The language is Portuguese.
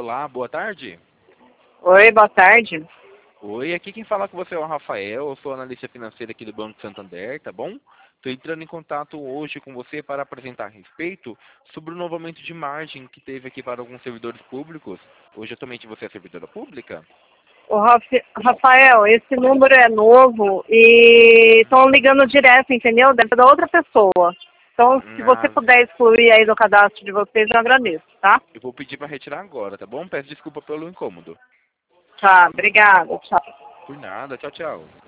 Olá, boa tarde. Oi, boa tarde. Oi, aqui quem fala com você é o Rafael, eu sou analista financeiro aqui do Banco Santander, tá bom? Estou entrando em contato hoje com você para apresentar a respeito sobre o novo aumento de margem que teve aqui para alguns servidores públicos. Hoje, atualmente, você é servidora pública? Rafael, esse número é novo e estão ligando direto, entendeu? Deve ser da outra pessoa. Então, se você Ah, puder excluir aí do cadastro de vocês, eu agradeço, tá? eu vou pedir para retirar agora, tá bom? Peço desculpa pelo incômodo. Tá, obrigada, tchau. Por nada, tchau, tchau.